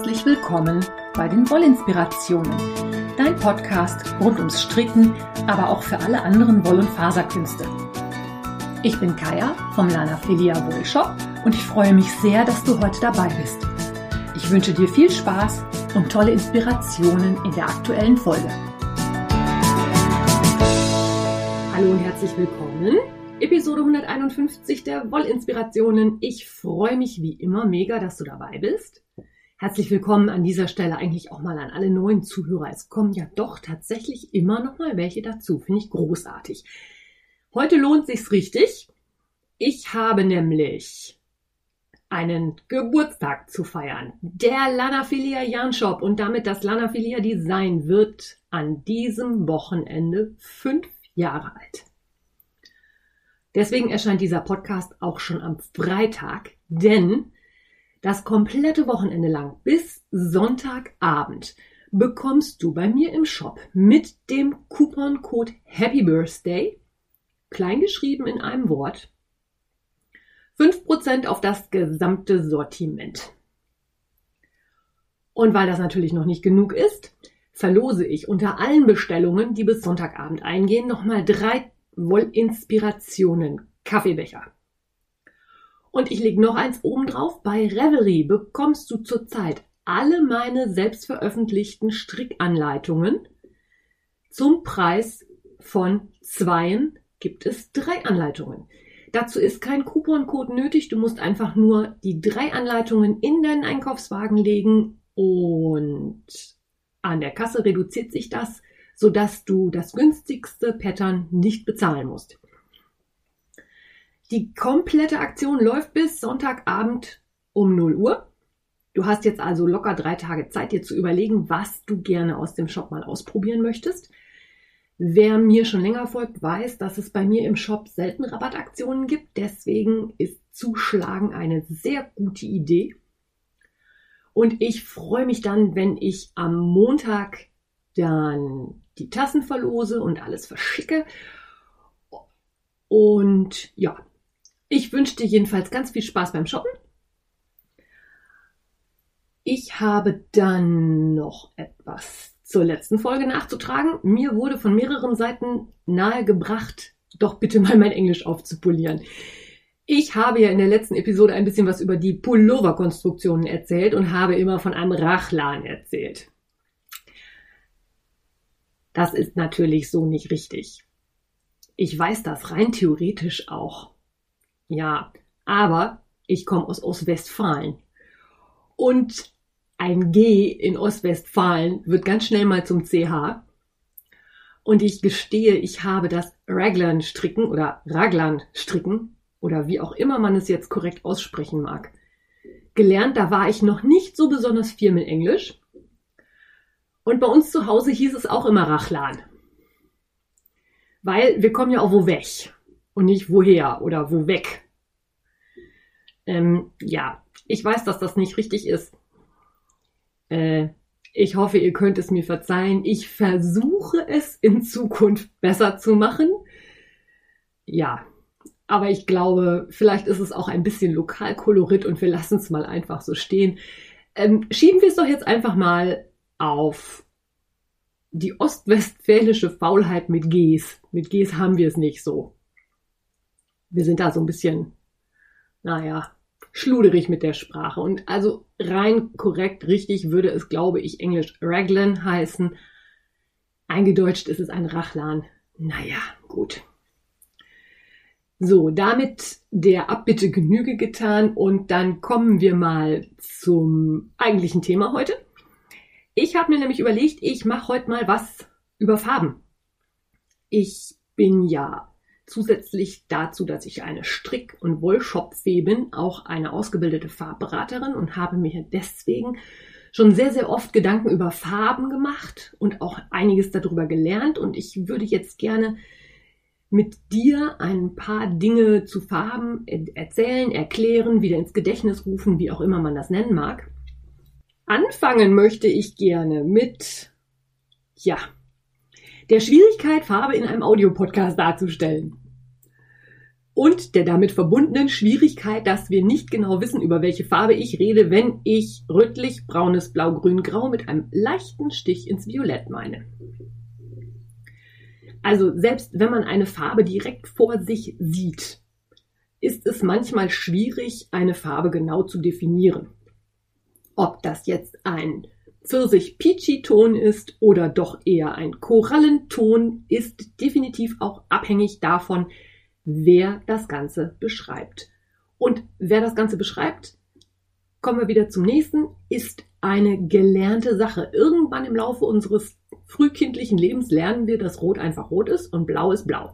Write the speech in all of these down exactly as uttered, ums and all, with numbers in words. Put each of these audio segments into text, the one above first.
herzlich willkommen bei den Wollinspirationen, dein Podcast rund ums Stricken, aber auch für alle anderen Woll- und Faserkünste. Ich bin Kaya vom Lanafilia Wollshop und ich freue mich sehr, dass du heute dabei bist. Ich wünsche dir viel Spaß und tolle Inspirationen in der aktuellen Folge. Hallo und herzlich willkommen. Episode hunderteinundfünfzig der Wollinspirationen. Ich freue mich wie immer mega, dass du dabei bist. Herzlich willkommen an dieser Stelle eigentlich auch mal an alle neuen Zuhörer. Es kommen ja doch tatsächlich immer noch mal welche dazu. Finde ich großartig. Heute lohnt sich's richtig. Ich habe nämlich einen Geburtstag zu feiern. Der Lanafilia Yarnshop und damit das Lanafilia Design wird an diesem Wochenende fünf Jahre alt. Deswegen erscheint dieser Podcast auch schon am Freitag, denn das komplette Wochenende lang bis Sonntagabend bekommst du bei mir im Shop mit dem Couponcode Happy Birthday, kleingeschrieben in einem Wort, fünf Prozent auf das gesamte Sortiment. Und weil das natürlich noch nicht genug ist, verlose ich unter allen Bestellungen, die bis Sonntagabend eingehen, nochmal drei Wollinspirationen Kaffeebecher. Und ich lege noch eins oben drauf. Bei Revelry bekommst du zurzeit alle meine selbst veröffentlichten Strickanleitungen. Zum Preis von zweien gibt es drei Anleitungen. Dazu ist kein Couponcode nötig. Du musst einfach nur die drei Anleitungen in deinen Einkaufswagen legen und an der Kasse reduziert sich das, sodass du das günstigste Pattern nicht bezahlen musst. Die komplette Aktion läuft bis Sonntagabend um null Uhr. Du hast jetzt also locker drei Tage Zeit, dir zu überlegen, was du gerne aus dem Shop mal ausprobieren möchtest. Wer mir schon länger folgt, weiß, dass es bei mir im Shop selten Rabattaktionen gibt. Deswegen ist Zuschlagen eine sehr gute Idee. Und ich freue mich dann, wenn ich am Montag dann die Tassen verlose und alles verschicke. Und ja, ich wünsche dir jedenfalls ganz viel Spaß beim Shoppen. Ich habe dann noch etwas zur letzten Folge nachzutragen. Mir wurde von mehreren Seiten nahegebracht, doch bitte mal mein Englisch aufzupolieren. Ich habe ja in der letzten Episode ein bisschen was über die Pullover-Konstruktionen erzählt und habe immer von einem Rachlan erzählt. Das ist natürlich so nicht richtig. Ich weiß das rein theoretisch auch. Ja, aber ich komme aus Ostwestfalen. Und ein G in Ostwestfalen wird ganz schnell mal zum C H. Und ich gestehe, ich habe das Raglan-Stricken oder Raglan-Stricken oder wie auch immer man es jetzt korrekt aussprechen mag, gelernt. Da war ich noch nicht so besonders viel mit Englisch. Und bei uns zu Hause hieß es auch immer Rachlan. Weil wir kommen ja auch wo weg und nicht woher oder wo weg. Ähm, ja, ich weiß, dass das nicht richtig ist. Äh, ich hoffe, ihr könnt es mir verzeihen. Ich versuche es in Zukunft besser zu machen. Ja, aber ich glaube, vielleicht ist es auch ein bisschen Lokalkolorit und wir lassen es mal einfach so stehen. Ähm, schieben wir es doch jetzt einfach mal auf die ostwestfälische Faulheit mit Gs. Mit Gs haben wir es nicht so. Wir sind da so ein bisschen, naja, schluderig mit der Sprache. Und also rein korrekt, richtig würde es, glaube ich, Englisch Raglan heißen. Eingedeutscht ist es ein Rachlan. Naja, gut. So, damit der Abbitte Genüge getan und dann kommen wir mal zum eigentlichen Thema heute. Ich habe mir nämlich überlegt, ich mache heute mal was über Farben. Ich bin ja zusätzlich dazu, dass ich eine Strick- und Wollshop-Fee bin, auch eine ausgebildete Farbberaterin und habe mir deswegen schon sehr, sehr oft Gedanken über Farben gemacht und auch einiges darüber gelernt. Und ich würde jetzt gerne mit dir ein paar Dinge zu Farben erzählen, erklären, wieder ins Gedächtnis rufen, wie auch immer man das nennen mag. Anfangen möchte ich gerne mit, ja, der Schwierigkeit, Farbe in einem Audiopodcast darzustellen. und der damit verbundenen Schwierigkeit, dass wir nicht genau wissen, über welche Farbe ich rede, wenn ich rötlich, braunes, blau, grün, grau mit einem leichten Stich ins Violett meine. Also selbst wenn man eine Farbe direkt vor sich sieht, ist es manchmal schwierig, eine Farbe genau zu definieren. Ob das jetzt ein Pfirsich-Peachy-Ton ist oder doch eher ein Korallenton, ist definitiv auch abhängig davon, wer das Ganze beschreibt. Und wer das Ganze beschreibt, kommen wir wieder zum nächsten, ist eine gelernte Sache. Irgendwann im Laufe unseres frühkindlichen Lebens lernen wir, dass Rot einfach rot ist und Blau ist blau.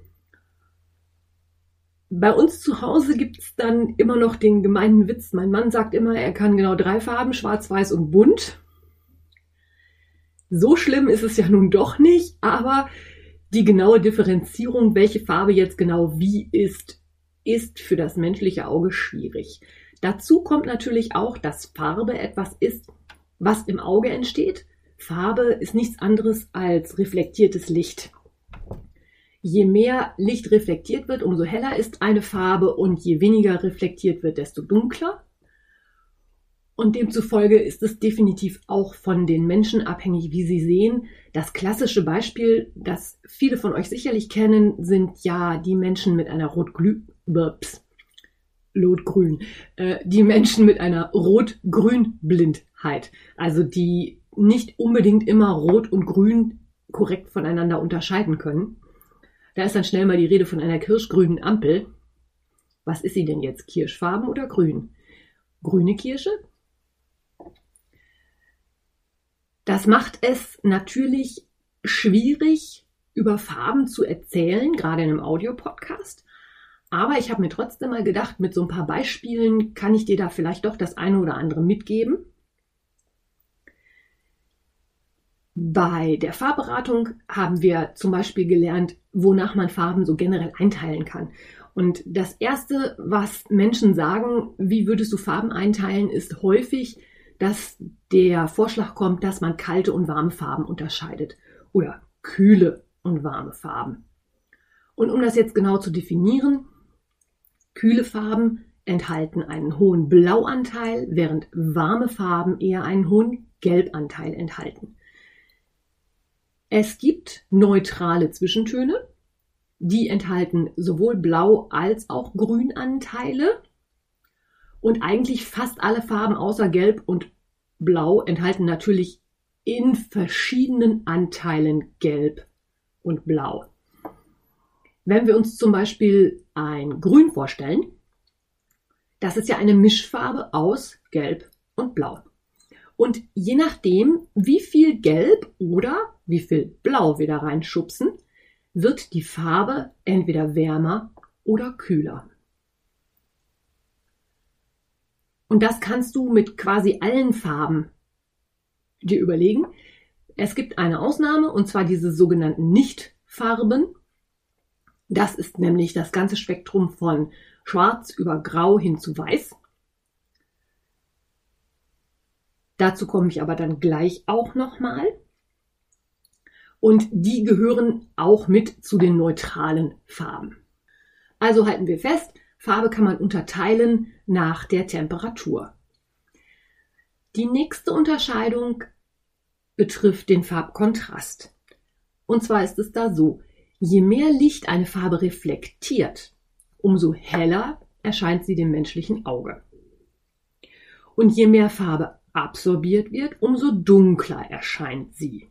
Bei uns zu Hause gibt es dann immer noch den gemeinen Witz. Mein Mann sagt immer, er kann genau drei Farben, schwarz, weiß und bunt. So schlimm ist es ja nun doch nicht, aber die genaue Differenzierung, welche Farbe jetzt genau wie ist, ist für das menschliche Auge schwierig. Dazu kommt natürlich auch, dass Farbe etwas ist, was im Auge entsteht. Farbe ist nichts anderes als reflektiertes Licht. Je mehr Licht reflektiert wird, umso heller ist eine Farbe und je weniger reflektiert wird, desto dunkler. Und demzufolge ist es definitiv auch von den Menschen abhängig, wie sie sehen. Das klassische Beispiel, das viele von euch sicherlich kennen, sind ja die Menschen mit einer Rot-Glü- Rot-Grün, äh, die Menschen mit einer Rot-Grün-Blindheit, also die nicht unbedingt immer Rot und Grün korrekt voneinander unterscheiden können. Da ist dann schnell mal die Rede von einer kirschgrünen Ampel. Was ist sie denn jetzt, kirschfarben oder grün? Grüne Kirsche? Das macht es natürlich schwierig, über Farben zu erzählen, gerade in einem Audiopodcast. Aber ich habe mir trotzdem mal gedacht, mit so ein paar Beispielen kann ich dir da vielleicht doch das eine oder andere mitgeben. Bei der Farbberatung haben wir zum Beispiel gelernt, wonach man Farben so generell einteilen kann. Und das Erste, was Menschen sagen, wie würdest du Farben einteilen, ist häufig, dass der Vorschlag kommt, dass man kalte und warme Farben unterscheidet oder kühle und warme Farben. Und um das jetzt genau zu definieren, kühle Farben enthalten einen hohen Blauanteil, während warme Farben eher einen hohen Gelbanteil enthalten. Es gibt neutrale Zwischentöne, die enthalten sowohl Blau- als auch Grünanteile. Und eigentlich fast alle Farben außer Gelb und Blau enthalten natürlich in verschiedenen Anteilen Gelb und Blau. Wenn wir uns zum Beispiel ein Grün vorstellen, das ist ja eine Mischfarbe aus Gelb und Blau. Und je nachdem, wie viel Gelb oder wie viel Blau wir da reinschubsen, wird die Farbe entweder wärmer oder kühler. Und das kannst du mit quasi allen Farben dir überlegen. Es gibt eine Ausnahme, und zwar diese sogenannten Nichtfarben. Das ist nämlich das ganze Spektrum von Schwarz über Grau hin zu Weiß. Dazu komme ich aber dann gleich auch nochmal. Und die gehören auch mit zu den neutralen Farben. Also halten wir fest, Farbe kann man unterteilen nach der Temperatur. Die nächste Unterscheidung betrifft den Farbkontrast. Und zwar ist es da so, je mehr Licht eine Farbe reflektiert, umso heller erscheint sie dem menschlichen Auge. Und je mehr Farbe absorbiert wird, umso dunkler erscheint sie.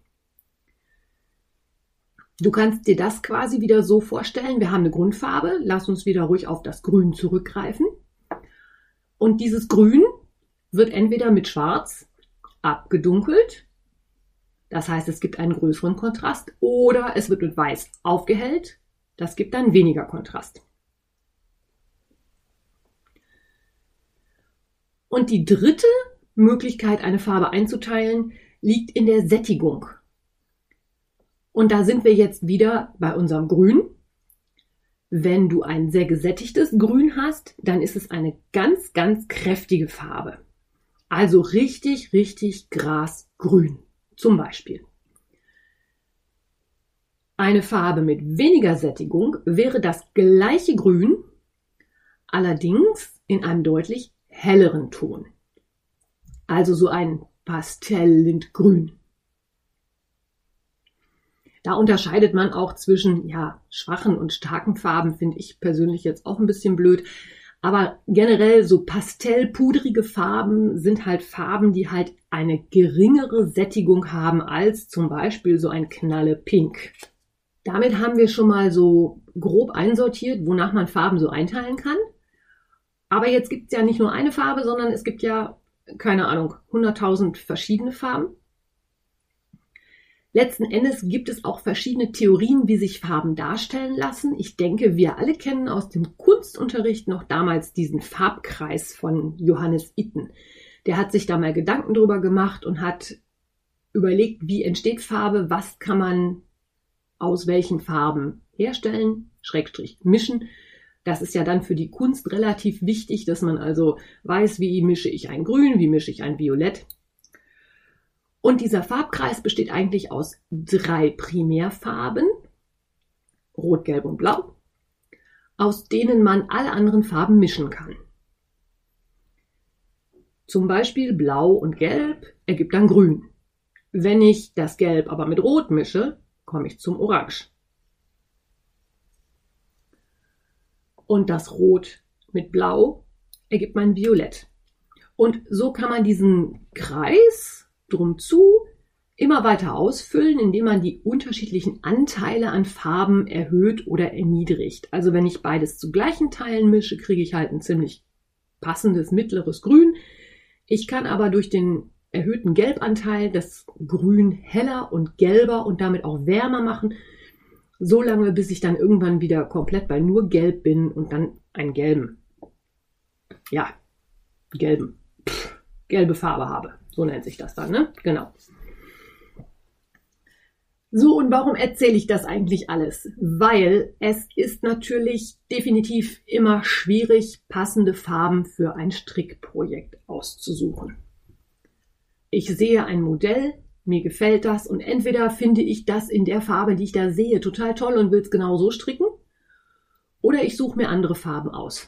Du kannst dir das quasi wieder so vorstellen, wir haben eine Grundfarbe, lass uns wieder ruhig auf das Grün zurückgreifen. Und dieses Grün wird entweder mit Schwarz abgedunkelt, das heißt, es gibt einen größeren Kontrast, oder es wird mit Weiß aufgehellt, das gibt dann weniger Kontrast. Und die dritte Möglichkeit, eine Farbe einzuteilen, liegt in der Sättigung. Und da sind wir jetzt wieder bei unserem Grün. Wenn du ein sehr gesättigtes Grün hast, dann ist es eine ganz, ganz kräftige Farbe. Also richtig, richtig grasgrün zum Beispiel. Eine Farbe mit weniger Sättigung wäre das gleiche Grün, allerdings in einem deutlich helleren Ton. Also so ein Pastellindgrün. Da unterscheidet man auch zwischen ja, schwachen und starken Farben, finde ich persönlich jetzt auch ein bisschen blöd. Aber generell so pastellpudrige Farben sind halt Farben, die halt eine geringere Sättigung haben als zum Beispiel so ein Knalle Pink. Damit haben wir schon mal so grob einsortiert, wonach man Farben so einteilen kann. Aber jetzt gibt es ja nicht nur eine Farbe, sondern es gibt ja, keine Ahnung, hunderttausend verschiedene Farben. Letzten Endes gibt es auch verschiedene Theorien, wie sich Farben darstellen lassen. Ich denke, wir alle kennen aus dem Kunstunterricht noch damals diesen Farbkreis von Johannes Itten. Der hat sich da mal Gedanken drüber gemacht und hat überlegt, wie entsteht Farbe, was kann man aus welchen Farben herstellen, Schrägstrich mischen. Das ist ja dann für die Kunst relativ wichtig, dass man also weiß, wie mische ich ein Grün, wie mische ich ein Violett. Und dieser Farbkreis besteht eigentlich aus drei Primärfarben, Rot, Gelb und Blau, aus denen man alle anderen Farben mischen kann. Zum Beispiel Blau und Gelb ergibt dann Grün. Wenn ich das Gelb aber mit Rot mische, komme ich zum Orange. Und das Rot mit Blau ergibt mein Violett. Und so kann man diesen Kreis drum zu immer weiter ausfüllen, indem man die unterschiedlichen Anteile an Farben erhöht oder erniedrigt. Also wenn ich beides zu gleichen Teilen mische, kriege ich halt ein ziemlich passendes mittleres Grün. Ich kann aber durch den erhöhten Gelbanteil das Grün heller und gelber und damit auch wärmer machen, so lange, bis ich dann irgendwann wieder komplett bei nur Gelb bin und dann einen gelben, ja, gelben, pff, gelbe Farbe habe. So nennt sich das dann, ne? Genau. So, und warum erzähle ich das eigentlich alles? Weil es ist natürlich definitiv immer schwierig, passende Farben für ein Strickprojekt auszusuchen. Ich sehe ein Modell, mir gefällt das und entweder finde ich das in der Farbe, die ich da sehe, total toll und will es genau so stricken, oder ich suche mir andere Farben aus.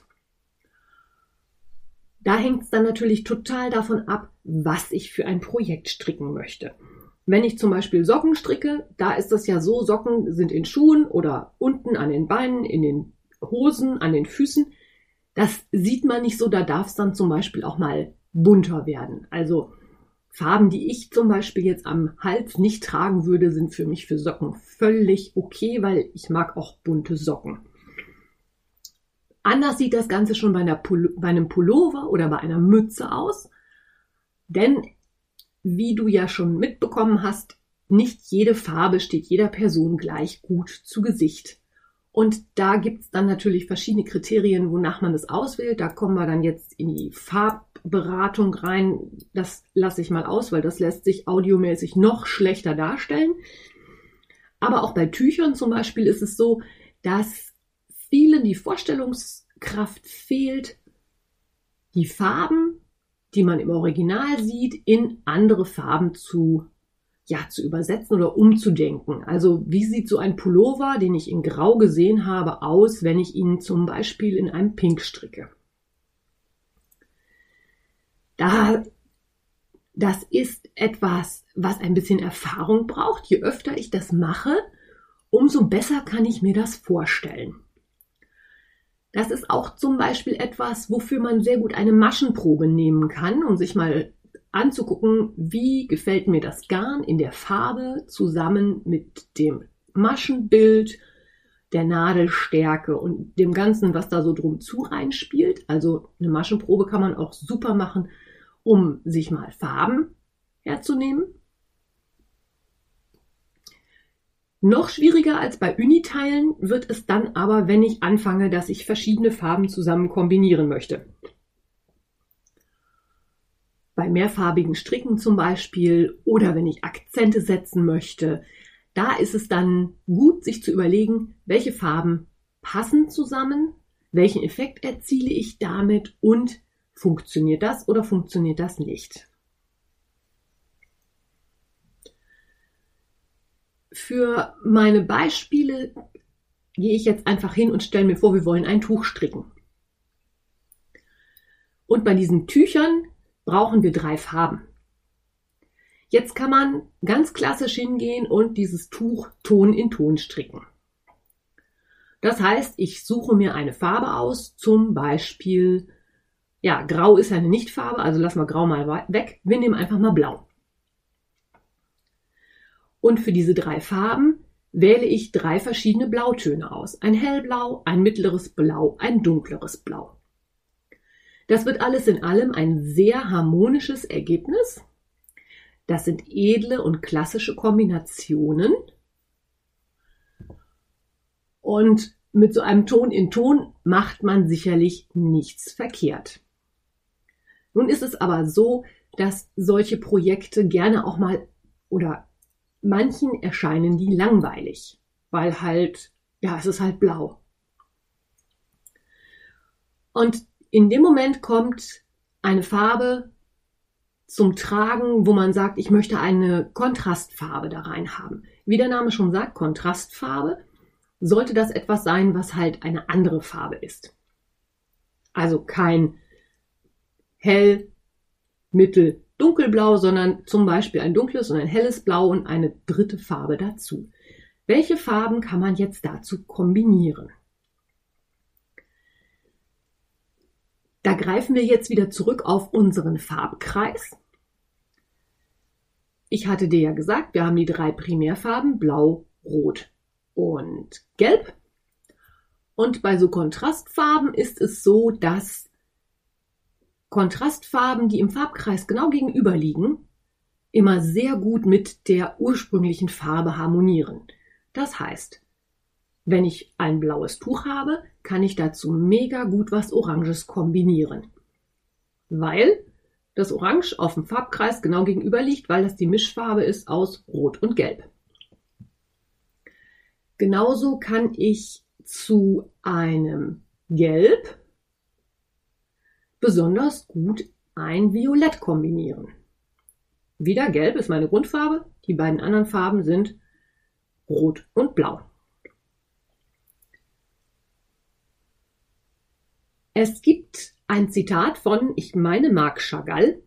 Da hängt es dann natürlich total davon ab, was ich für ein Projekt stricken möchte. Wenn ich zum Beispiel Socken stricke, da ist das ja so, Socken sind in Schuhen oder unten an den Beinen, in den Hosen, an den Füßen. Das sieht man nicht so, da darf es dann zum Beispiel auch mal bunter werden. Also Farben, die ich zum Beispiel jetzt am Hals nicht tragen würde, sind für mich für Socken völlig okay, weil ich mag auch bunte Socken. Anders sieht das Ganze schon bei, einer Pullo- bei einem Pullover oder bei einer Mütze aus. Denn, wie du ja schon mitbekommen hast, nicht jede Farbe steht jeder Person gleich gut zu Gesicht. Und da gibt es dann natürlich verschiedene Kriterien, wonach man das auswählt. Da kommen wir dann jetzt in die Farbberatung rein. Das lasse ich mal aus, weil das lässt sich audiomäßig noch schlechter darstellen. Aber auch bei Tüchern zum Beispiel ist es so, dass vielen die Vorstellungskraft fehlt, die Farben, die man im Original sieht, in andere Farben zu, ja, zu übersetzen oder umzudenken. Also wie sieht so ein Pullover, den ich in Grau gesehen habe, aus, wenn ich ihn zum Beispiel in einem Pink stricke? Da, das ist etwas, was ein bisschen Erfahrung braucht. Je öfter ich das mache, umso besser kann ich mir das vorstellen. Das ist auch zum Beispiel etwas, wofür man sehr gut eine Maschenprobe nehmen kann, um sich mal anzugucken, wie gefällt mir das Garn in der Farbe zusammen mit dem Maschenbild, der Nadelstärke und dem Ganzen, was da so drum zu reinspielt. Also eine Maschenprobe kann man auch super machen, um sich mal Farben herzunehmen. Noch schwieriger als bei Uniteilen wird es dann aber, wenn ich anfange, dass ich verschiedene Farben zusammen kombinieren möchte. Bei mehrfarbigen Stricken zum Beispiel oder wenn ich Akzente setzen möchte, da ist es dann gut, sich zu überlegen, welche Farben passen zusammen, welchen Effekt erziele ich damit und funktioniert das oder funktioniert das nicht. für meine Beispiele gehe ich jetzt einfach hin und stelle mir vor, wir wollen ein Tuch stricken. Und bei diesen Tüchern brauchen wir drei Farben. Jetzt kann man ganz klassisch hingehen und dieses Tuch Ton in Ton stricken. Das heißt, ich suche mir eine Farbe aus, zum Beispiel, ja, Grau ist ja eine Nichtfarbe, also lassen wir Grau mal weg. Wir nehmen einfach mal Blau. Und für diese drei Farben wähle ich drei verschiedene Blautöne aus. Ein hellblau, ein mittleres Blau, ein dunkleres Blau. Das wird alles in allem ein sehr harmonisches Ergebnis. Das sind edle und klassische Kombinationen. Und mit so einem Ton in Ton macht man sicherlich nichts verkehrt. Nun ist es aber so, dass solche Projekte gerne auch mal oder manchen erscheinen die langweilig, weil halt, ja, es ist halt blau. Und in dem Moment kommt eine Farbe zum Tragen, wo man sagt, ich möchte eine Kontrastfarbe da rein haben. Wie der Name schon sagt, Kontrastfarbe, sollte das etwas sein, was halt eine andere Farbe ist. Also kein hell, mittel, dunkelblau, sondern zum Beispiel ein dunkles und ein helles Blau und eine dritte Farbe dazu. Welche Farben kann man jetzt dazu kombinieren? Da greifen wir jetzt wieder zurück auf unseren Farbkreis. Ich hatte dir ja gesagt, wir haben die drei Primärfarben Blau, Rot und Gelb. Und bei so Kontrastfarben ist es so, dass Kontrastfarben, die im Farbkreis genau gegenüber liegen, immer sehr gut mit der ursprünglichen Farbe harmonieren. Das heißt, wenn ich ein blaues Tuch habe, kann ich dazu mega gut was Oranges kombinieren. Weil das Orange auf dem Farbkreis genau gegenüber liegt, weil das die Mischfarbe ist aus Rot und Gelb. Genauso kann ich zu einem Gelb besonders gut ein Violett kombinieren. Wieder Gelb ist meine Grundfarbe, die beiden anderen Farben sind Rot und Blau. Es gibt ein Zitat von, ich meine, Marc Chagall,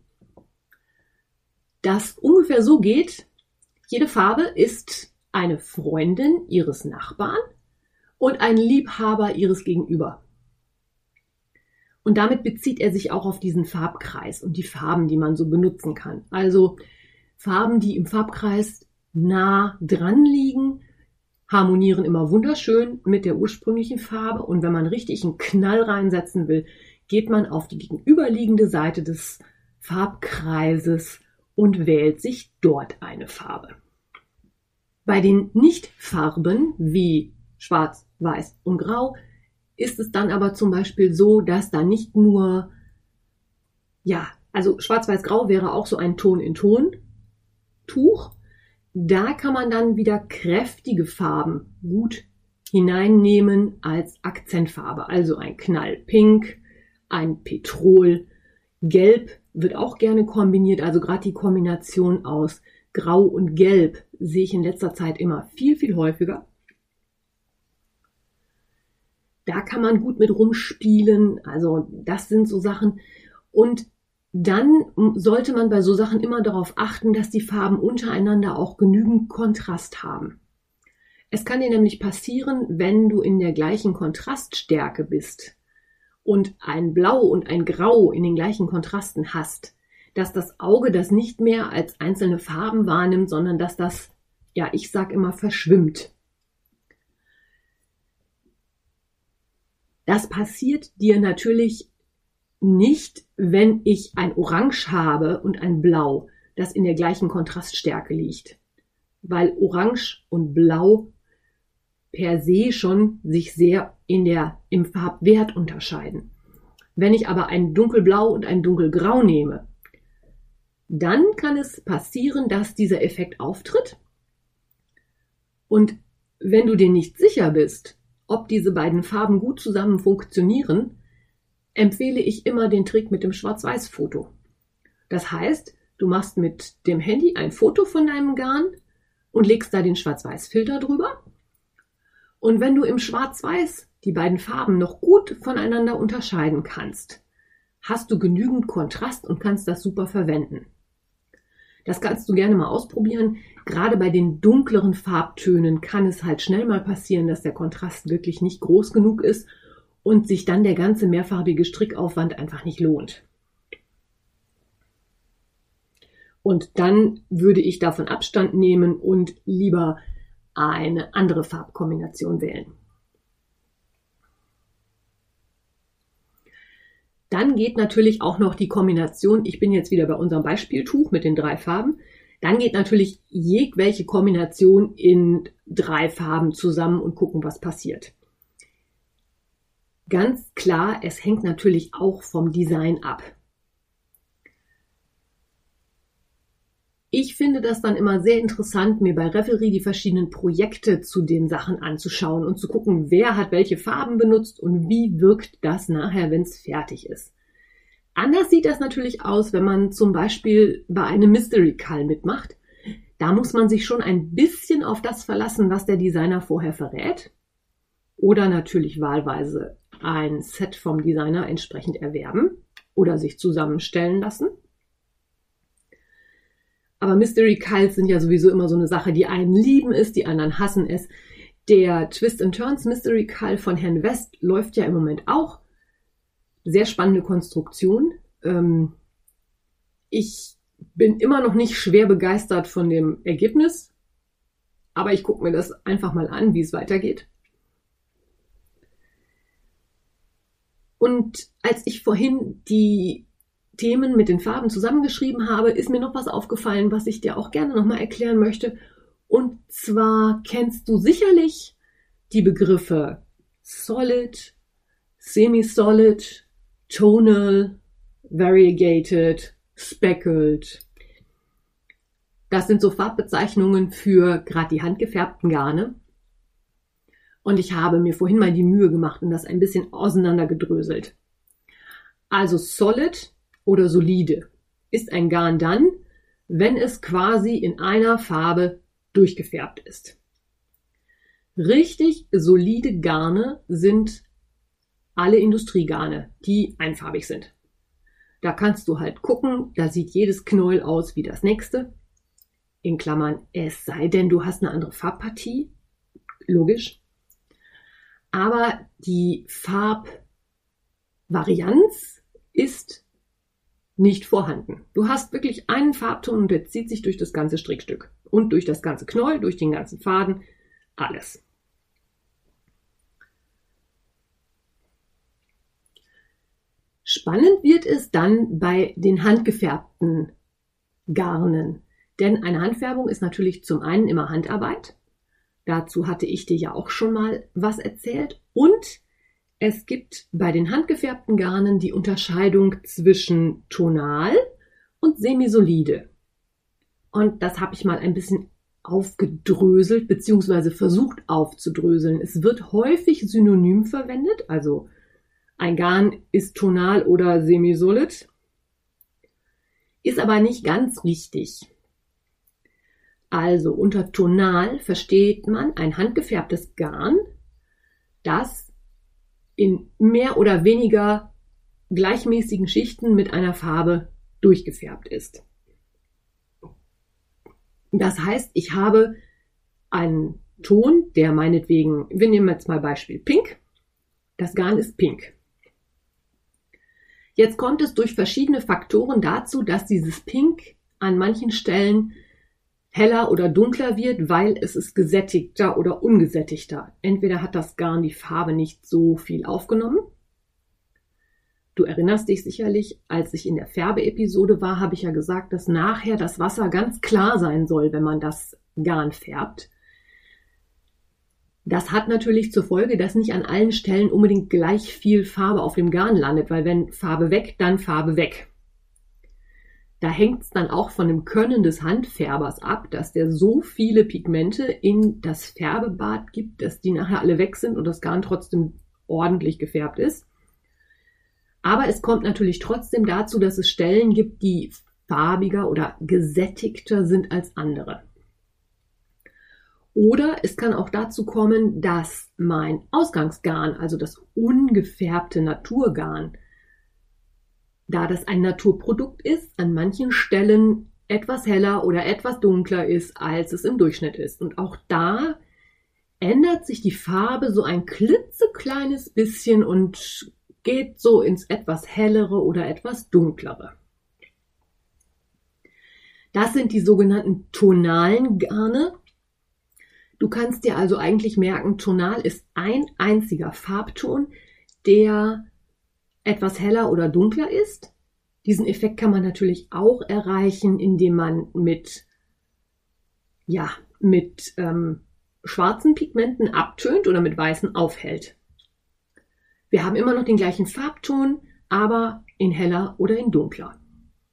das ungefähr so geht: Jede Farbe ist eine Freundin ihres Nachbarn und ein Liebhaber ihres Gegenüber. Und damit bezieht er sich auch auf diesen Farbkreis und die Farben, die man so benutzen kann. Also Farben, die im Farbkreis nah dran liegen, harmonieren immer wunderschön mit der ursprünglichen Farbe. Und wenn man richtig einen Knall reinsetzen will, geht man auf die gegenüberliegende Seite des Farbkreises und wählt sich dort eine Farbe. Bei den Nichtfarben wie Schwarz, Weiß und Grau ist es dann aber zum Beispiel so, dass da nicht nur, ja, also Schwarz-Weiß-Grau wäre auch so ein Ton-in-Ton-Tuch. Da kann man dann wieder kräftige Farben gut hineinnehmen als Akzentfarbe. Also ein Knallpink, ein Petrol, Gelb wird auch gerne kombiniert. Also gerade die Kombination aus Grau und Gelb sehe ich in letzter Zeit immer viel, viel häufiger. Da kann man gut mit rumspielen. Also das sind so Sachen. Und dann sollte man bei so Sachen immer darauf achten, dass die Farben untereinander auch genügend Kontrast haben. Es kann dir nämlich passieren, wenn du in der gleichen Kontraststärke bist und ein Blau und ein Grau in den gleichen Kontrasten hast, dass das Auge das nicht mehr als einzelne Farben wahrnimmt, sondern dass das, ja, ich sag immer, verschwimmt. Das passiert dir natürlich nicht, wenn ich ein Orange habe und ein Blau, das in der gleichen Kontraststärke liegt, weil Orange und Blau per se schon sich sehr in der, im Farbwert unterscheiden. Wenn ich aber ein dunkelblau und ein dunkelgrau nehme, dann kann es passieren, dass dieser Effekt auftritt. Und wenn du dir nicht sicher bist, ob diese beiden Farben gut zusammen funktionieren, empfehle ich immer den Trick mit dem Schwarz-Weiß-Foto. Das heißt, du machst mit dem Handy ein Foto von deinem Garn und legst da den Schwarz-Weiß-Filter drüber. Und wenn du im Schwarz-Weiß die beiden Farben noch gut voneinander unterscheiden kannst, hast du genügend Kontrast und kannst das super verwenden. Das kannst du gerne mal ausprobieren. Gerade bei den dunkleren Farbtönen kann es halt schnell mal passieren, dass der Kontrast wirklich nicht groß genug ist und sich dann der ganze mehrfarbige Strickaufwand einfach nicht lohnt. Und dann würde ich davon Abstand nehmen und lieber eine andere Farbkombination wählen. Dann geht natürlich auch noch die Kombination, ich bin jetzt wieder bei unserem Beispieltuch mit den drei Farben, dann geht natürlich jegwelche Kombination in drei Farben zusammen und gucken, was passiert. Ganz klar, es hängt natürlich auch vom Design ab. Ich finde das dann immer sehr interessant, mir bei Revelry die verschiedenen Projekte zu den Sachen anzuschauen und zu gucken, wer hat welche Farben benutzt und wie wirkt das nachher, wenn es fertig ist. Anders sieht das natürlich aus, wenn man zum Beispiel bei einem Mystery Call mitmacht. Da muss man sich schon ein bisschen auf das verlassen, was der Designer vorher verrät. Oder natürlich wahlweise ein Set vom Designer entsprechend erwerben oder sich zusammenstellen lassen. Aber Mystery Cults sind ja sowieso immer so eine Sache, die einen lieben es, die anderen hassen es. Der Twist and Turns Mystery Cult von Herrn West läuft ja im Moment auch. Sehr spannende Konstruktion. Ähm, ich bin immer noch nicht schwer begeistert von dem Ergebnis, aber ich gucke mir das einfach mal an, wie es weitergeht. Und als ich vorhin die Themen mit den Farben zusammengeschrieben habe, ist mir noch was aufgefallen, was ich dir auch gerne nochmal erklären möchte. Und zwar kennst du sicherlich die Begriffe Solid, Semi-Solid, Tonal, Variegated, Speckled. Das sind so Farbbezeichnungen für gerade die handgefärbten Garne. Und ich habe mir vorhin mal die Mühe gemacht und das ein bisschen auseinandergedröselt. Also Solid oder solide ist ein Garn dann, wenn es quasi in einer Farbe durchgefärbt ist. Richtig solide Garne sind alle Industriegarne, die einfarbig sind. Da kannst du halt gucken, da sieht jedes Knäuel aus wie das nächste. In Klammern, es sei denn, du hast eine andere Farbpartie. Logisch. Aber die Farbvarianz ist nicht vorhanden. Du hast wirklich einen Farbton und der zieht sich durch das ganze Strickstück und durch das ganze Knäuel, durch den ganzen Faden, alles. Spannend wird es dann bei den handgefärbten Garnen, denn eine Handfärbung ist natürlich zum einen immer Handarbeit. Dazu hatte ich dir ja auch schon mal was erzählt und es gibt bei den handgefärbten Garnen die Unterscheidung zwischen tonal und semisolide. Und das habe ich mal ein bisschen aufgedröselt bzw. versucht aufzudröseln. Es wird häufig synonym verwendet, also ein Garn ist tonal oder semisolid, ist aber nicht ganz richtig. Also unter tonal versteht man ein handgefärbtes Garn, das in mehr oder weniger gleichmäßigen Schichten mit einer Farbe durchgefärbt ist. Das heißt, ich habe einen Ton, der meinetwegen, wir nehmen jetzt mal Beispiel Pink. Das Garn ist pink. Jetzt kommt es durch verschiedene Faktoren dazu, dass dieses Pink an manchen Stellen heller oder dunkler wird, weil es ist gesättigter oder ungesättigter. Entweder hat das Garn die Farbe nicht so viel aufgenommen. Du erinnerst dich sicherlich, als ich in der Färbeepisode war, habe ich ja gesagt, dass nachher das Wasser ganz klar sein soll, wenn man das Garn färbt. Das hat natürlich zur Folge, dass nicht an allen Stellen unbedingt gleich viel Farbe auf dem Garn landet, weil wenn Farbe weg, dann Farbe weg. Da hängt es dann auch von dem Können des Handfärbers ab, dass der so viele Pigmente in das Färbebad gibt, dass die nachher alle weg sind und das Garn trotzdem ordentlich gefärbt ist. Aber es kommt natürlich trotzdem dazu, dass es Stellen gibt, die farbiger oder gesättigter sind als andere. Oder es kann auch dazu kommen, dass mein Ausgangsgarn, also das ungefärbte Naturgarn, da das ein Naturprodukt ist, an manchen Stellen etwas heller oder etwas dunkler ist, als es im Durchschnitt ist. Und auch da ändert sich die Farbe so ein klitzekleines bisschen und geht so ins etwas hellere oder etwas dunklere. Das sind die sogenannten tonalen Garne. Du kannst dir also eigentlich merken, tonal ist ein einziger Farbton, der etwas heller oder dunkler ist. Diesen Effekt kann man natürlich auch erreichen, indem man mit, ja, mit ähm, schwarzen Pigmenten abtönt oder mit weißen aufhellt. Wir haben immer noch den gleichen Farbton, aber in heller oder in dunkler.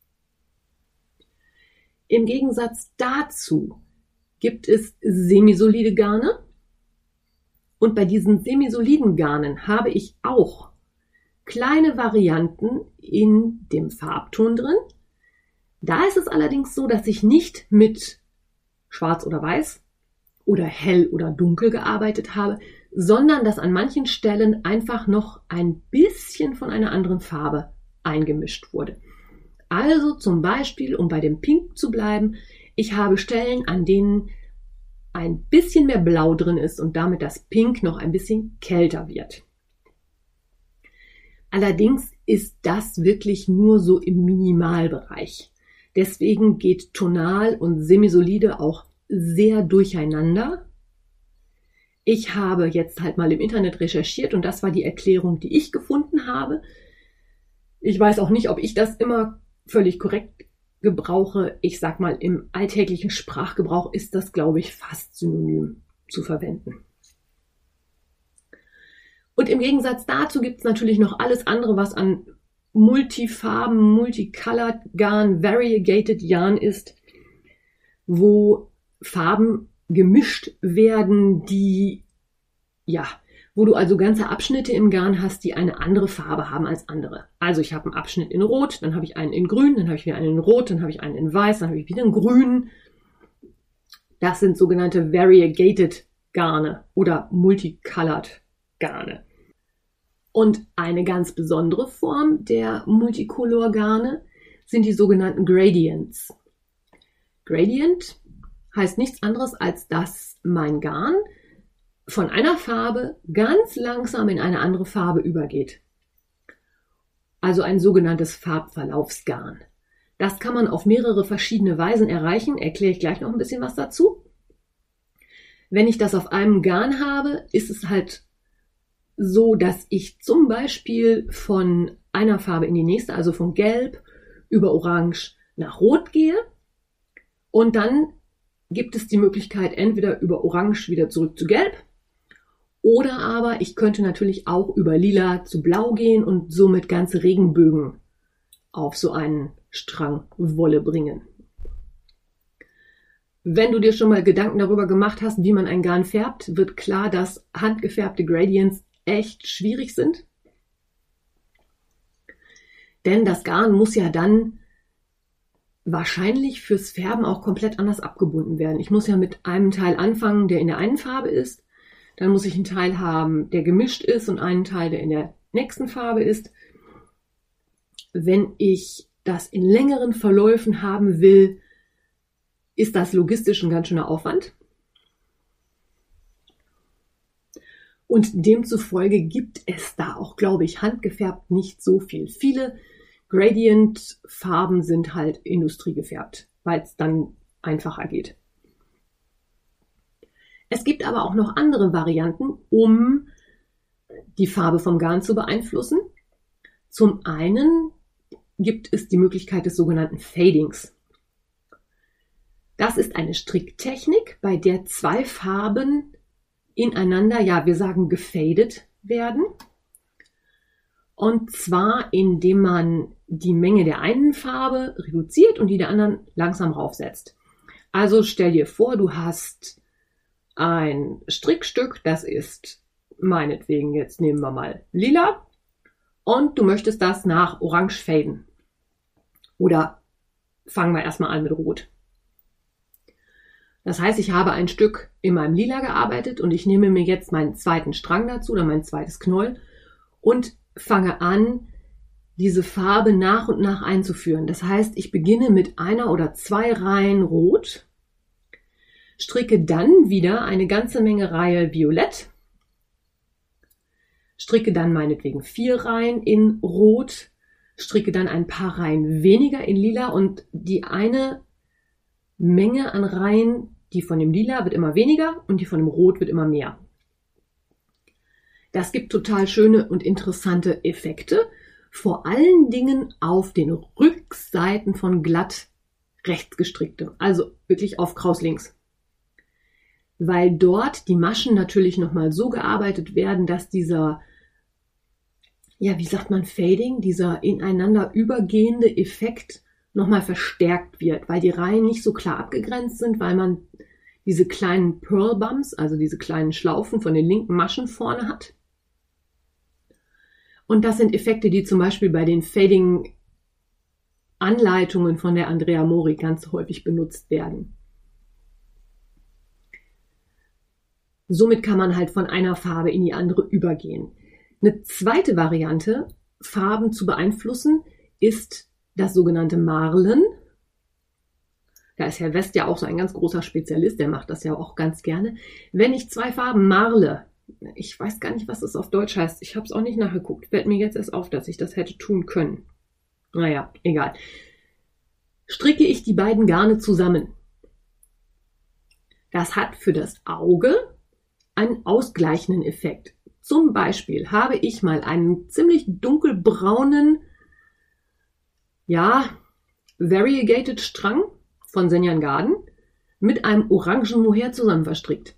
Im Gegensatz dazu gibt es semisolide Garne. Und bei diesen semisoliden Garnen habe ich auch kleine Varianten in dem Farbton drin. Da ist es allerdings so, dass ich nicht mit Schwarz oder Weiß oder hell oder dunkel gearbeitet habe, sondern dass an manchen Stellen einfach noch ein bisschen von einer anderen Farbe eingemischt wurde. Also zum Beispiel, um bei dem Pink zu bleiben, ich habe Stellen, an denen ein bisschen mehr Blau drin ist und damit das Pink noch ein bisschen kälter wird. Allerdings ist das wirklich nur so im Minimalbereich. Deswegen geht tonal und semisolide auch sehr durcheinander. Ich habe jetzt halt mal im Internet recherchiert und das war die Erklärung, die ich gefunden habe. Ich weiß auch nicht, ob ich das immer völlig korrekt gebrauche. Ich sag mal, im alltäglichen Sprachgebrauch ist das, glaube ich, fast synonym zu verwenden. Und im Gegensatz dazu gibt es natürlich noch alles andere, was an Multifarben, Multicolored Yarn, Variegated Yarn ist, wo Farben gemischt werden, die, ja, wo du also ganze Abschnitte im Garn hast, die eine andere Farbe haben als andere. Also ich habe einen Abschnitt in Rot, dann habe ich einen in Grün, dann habe ich wieder einen in Rot, dann habe ich einen in Weiß, dann habe ich wieder einen Grün. Das sind sogenannte Variegated Garne oder Multicolored Garne. Und eine ganz besondere Form der Multicolor Garne sind die sogenannten Gradients. Gradient heißt nichts anderes, als dass mein Garn von einer Farbe ganz langsam in eine andere Farbe übergeht. Also ein sogenanntes Farbverlaufsgarn. Das kann man auf mehrere verschiedene Weisen erreichen, erkläre ich gleich noch ein bisschen was dazu. Wenn ich das auf einem Garn habe, ist es halt so, dass ich zum Beispiel von einer Farbe in die nächste, also von Gelb über Orange nach Rot gehe und dann gibt es die Möglichkeit, entweder über Orange wieder zurück zu Gelb oder aber ich könnte natürlich auch über Lila zu Blau gehen und somit ganze Regenbögen auf so einen Strang Wolle bringen. Wenn du dir schon mal Gedanken darüber gemacht hast, wie man ein Garn färbt, wird klar, dass handgefärbte Gradients echt schwierig sind. Denn das Garn muss ja dann wahrscheinlich fürs Färben auch komplett anders abgebunden werden. Ich muss ja mit einem Teil anfangen, der in der einen Farbe ist. Dann muss ich einen Teil haben, der gemischt ist und einen Teil, der in der nächsten Farbe ist. Wenn ich das in längeren Verläufen haben will, ist das logistisch ein ganz schöner Aufwand. Und demzufolge gibt es da auch, glaube ich, handgefärbt nicht so viel. Viele Gradient-Farben sind halt industriegefärbt, weil es dann einfacher geht. Es gibt aber auch noch andere Varianten, um die Farbe vom Garn zu beeinflussen. Zum einen gibt es die Möglichkeit des sogenannten Fadings. Das ist eine Stricktechnik, bei der zwei Farben ineinander, ja, wir sagen gefadet werden. Und zwar, indem man die Menge der einen Farbe reduziert und die der anderen langsam raufsetzt. Also stell dir vor, du hast ein Strickstück, das ist meinetwegen, jetzt nehmen wir mal lila und du möchtest das nach orange faden. Oder fangen wir erstmal an mit rot. Das heißt, ich habe ein Stück in meinem Lila gearbeitet und ich nehme mir jetzt meinen zweiten Strang dazu oder mein zweites Knäuel und fange an, diese Farbe nach und nach einzuführen. Das heißt, ich beginne mit einer oder zwei Reihen Rot, stricke dann wieder eine ganze Menge Reihe Violett, stricke dann meinetwegen vier Reihen in Rot, stricke dann ein paar Reihen weniger in Lila und die eine Menge an Reihen, die von dem Lila wird immer weniger und die von dem Rot wird immer mehr. Das gibt total schöne und interessante Effekte, vor allen Dingen auf den Rückseiten von glatt rechts gestricktem, also wirklich auf Kraus links. Weil dort die Maschen natürlich nochmal so gearbeitet werden, dass dieser, ja, wie sagt man, Fading, dieser ineinander übergehende Effekt nochmal verstärkt wird, weil die Reihen nicht so klar abgegrenzt sind, weil man diese kleinen Pearl Bumps, also diese kleinen Schlaufen von den linken Maschen vorne hat. Und das sind Effekte, die zum Beispiel bei den Fading-Anleitungen von der Andrea Mori ganz häufig benutzt werden. Somit kann man halt von einer Farbe in die andere übergehen. Eine zweite Variante, Farben zu beeinflussen, ist das sogenannte Marlen. Da ist Herr West ja auch so ein ganz großer Spezialist, der macht das ja auch ganz gerne. Wenn ich zwei Farben marle, ich weiß gar nicht, was das auf Deutsch heißt, ich habe es auch nicht nachgeguckt, fällt mir jetzt erst auf, dass ich das hätte tun können. Naja, egal. Stricke ich die beiden Garne zusammen. Das hat für das Auge einen ausgleichenden Effekt. Zum Beispiel habe ich mal einen ziemlich dunkelbraunen, ja, variegated Strang von Senjan Garden mit einem orangen Mohair zusammen verstrickt.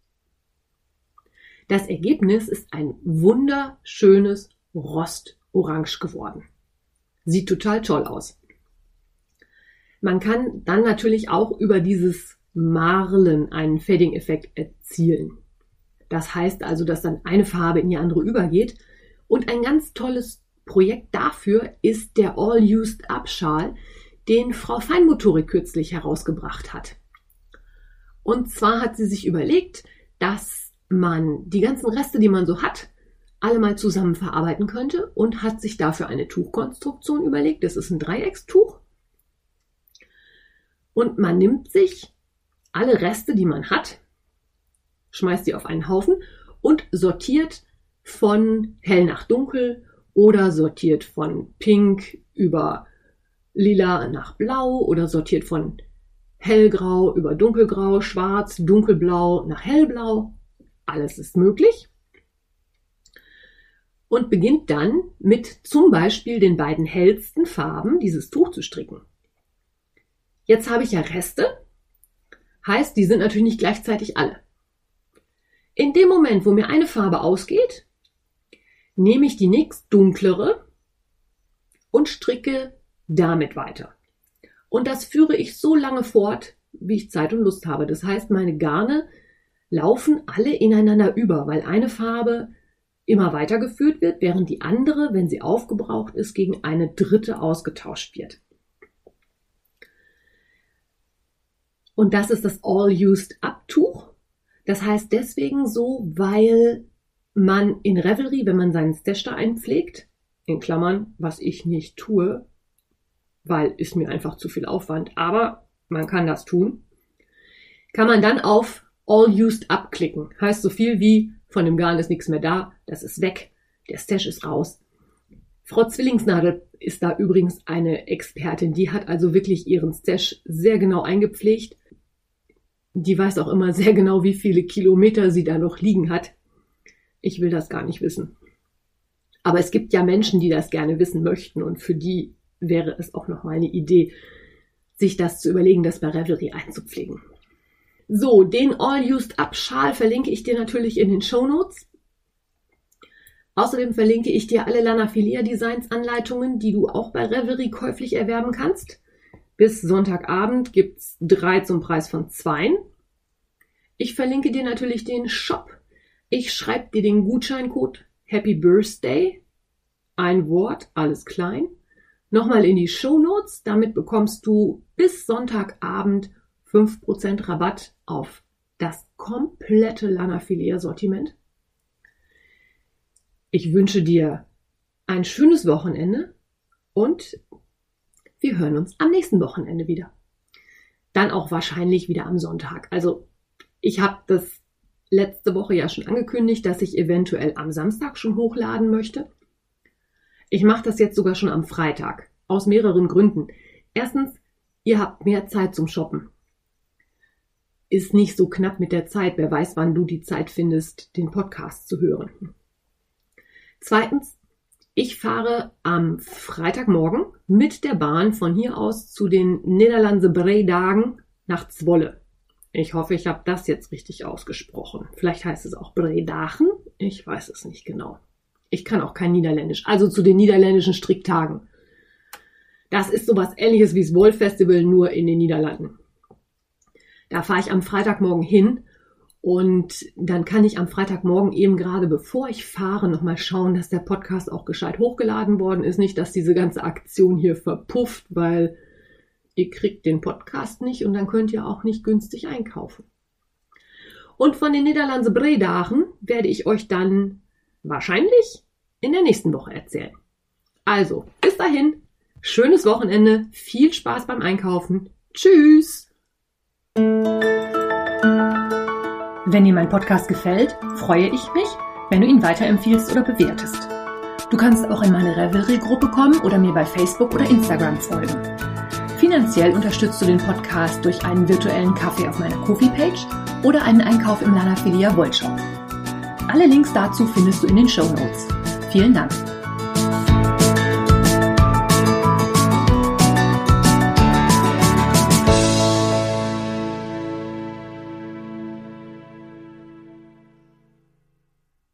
Das Ergebnis ist ein wunderschönes Rostorange geworden. Sieht total toll aus. Man kann dann natürlich auch über dieses Marlen einen Fading-Effekt erzielen. Das heißt also, dass dann eine Farbe in die andere übergeht. Und ein ganz tolles Projekt dafür ist der All-Used-Up-Schal, den Frau Feinmotorik kürzlich herausgebracht hat. Und zwar hat sie sich überlegt, dass man die ganzen Reste, die man so hat, alle mal zusammen verarbeiten könnte und hat sich dafür eine Tuchkonstruktion überlegt. Das ist ein Dreieckstuch. Und man nimmt sich alle Reste, die man hat, schmeißt die auf einen Haufen und sortiert von hell nach dunkel oder sortiert von pink über lila nach blau oder sortiert von hellgrau über dunkelgrau, schwarz, dunkelblau nach hellblau. Alles ist möglich. Und beginnt dann mit zum Beispiel den beiden hellsten Farben dieses Tuch zu stricken. Jetzt habe ich ja Reste, heißt, die sind natürlich nicht gleichzeitig alle. In dem Moment, wo mir eine Farbe ausgeht, nehme ich die nächst dunklere und stricke damit weiter. Und das führe ich so lange fort, wie ich Zeit und Lust habe. Das heißt, meine Garne laufen alle ineinander über, weil eine Farbe immer weitergeführt wird, während die andere, wenn sie aufgebraucht ist, gegen eine dritte ausgetauscht wird. Und das ist das All-Used-Up-Tuch. Das heißt deswegen so, weil man in Revelry, wenn man seinen Stash da einpflegt, in Klammern, was ich nicht tue, weil ist mir einfach zu viel Aufwand, aber man kann das tun, kann man dann auf All Used Up klicken. Heißt so viel wie, von dem Garn ist nichts mehr da, das ist weg, der Stash ist raus. Frau Zwillingsnadel ist da übrigens eine Expertin, die hat also wirklich ihren Stash sehr genau eingepflegt. Die weiß auch immer sehr genau, wie viele Kilometer sie da noch liegen hat. Ich will das gar nicht wissen. Aber es gibt ja Menschen, die das gerne wissen möchten und für die wäre es auch nochmal eine Idee, sich das zu überlegen, das bei Revelry einzupflegen. So, den All-Used-Up-Schal verlinke ich dir natürlich in den Shownotes. Außerdem verlinke ich dir alle Lana Filia Designs Anleitungen, die du auch bei Revelry käuflich erwerben kannst. Bis Sonntagabend gibt's drei zum Preis von zwei. Ich verlinke dir natürlich den Shop. Ich schreibe dir den Gutscheincode Happy Birthday. Ein Wort, alles klein. Nochmal in die Shownotes. Damit bekommst du bis Sonntagabend fünf Prozent Rabatt auf das komplette Lanafilia-Sortiment. Ich wünsche dir ein schönes Wochenende und wir hören uns am nächsten Wochenende wieder. Dann auch wahrscheinlich wieder am Sonntag. Also ich habe das letzte Woche ja schon angekündigt, dass ich eventuell am Samstag schon hochladen möchte. Ich mache das jetzt sogar schon am Freitag. Aus mehreren Gründen. Erstens, ihr habt mehr Zeit zum Shoppen. Ist nicht so knapp mit der Zeit. Wer weiß, wann du die Zeit findest, den Podcast zu hören. Zweitens, ich fahre am Freitagmorgen mit der Bahn von hier aus zu den Nederlandse Bredagen nach Zwolle. Ich hoffe, ich habe das jetzt richtig ausgesprochen. Vielleicht heißt es auch Bredagen. Ich weiß es nicht genau. Ich kann auch kein Niederländisch. Also zu den niederländischen Stricktagen. Das ist sowas Ähnliches wie das Wollfestival, nur in den Niederlanden. Da fahre ich am Freitagmorgen hin. Und dann kann ich am Freitagmorgen eben gerade, bevor ich fahre, nochmal schauen, dass der Podcast auch gescheit hochgeladen worden ist. Nicht, dass diese ganze Aktion hier verpufft, weil ihr kriegt den Podcast nicht und dann könnt ihr auch nicht günstig einkaufen. Und von den Nederlandse Bredagen werde ich euch dann wahrscheinlich in der nächsten Woche erzählen. Also, bis dahin, schönes Wochenende, viel Spaß beim Einkaufen. Tschüss! Wenn dir mein Podcast gefällt, freue ich mich, wenn du ihn weiterempfiehlst oder bewertest. Du kannst auch in meine Revelry-Gruppe kommen oder mir bei Facebook oder Instagram folgen. Finanziell unterstützt du den Podcast durch einen virtuellen Kaffee auf meiner Ko-fi-Page oder einen Einkauf im Lanafilia Wollshop. Alle Links dazu findest du in den Shownotes. Vielen Dank!